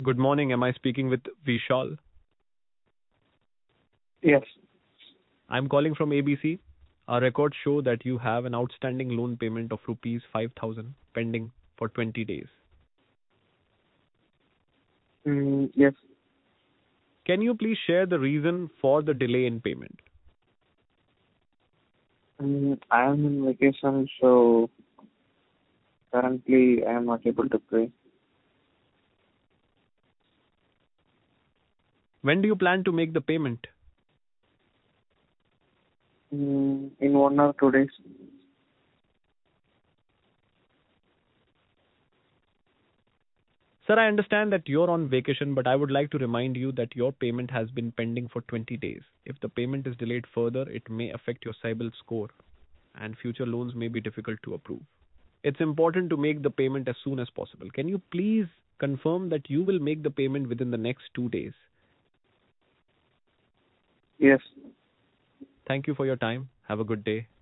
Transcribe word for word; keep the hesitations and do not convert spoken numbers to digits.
Good morning. Am I speaking with Vishal? Yes. I'm calling from A B C. Our records show that you have an outstanding loan payment of rupees five thousand pending for twenty days. Mm, yes. Can you please share the reason for the delay in payment? Mm, I am in vacation, so currently I am not able to pay. When do you plan to make the payment? Mm, in one or two days. Sir, I understand that you're on vacation, but I would like to remind you that your payment has been pending for twenty days. If the payment is delayed further, it may affect your CIBIL score, and future loans may be difficult to approve. It's important to make the payment as soon as possible. Can you please confirm that you will make the payment within the next two days? Yes. Thank you for your time. Have a good day.